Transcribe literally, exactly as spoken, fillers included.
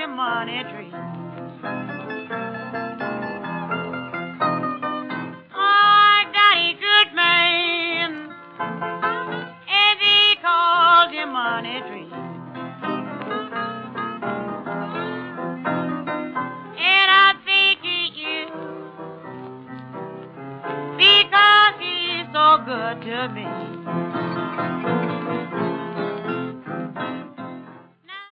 him money tree. I got a good man, and he calls him money tree. And I think he is because he's so good to me.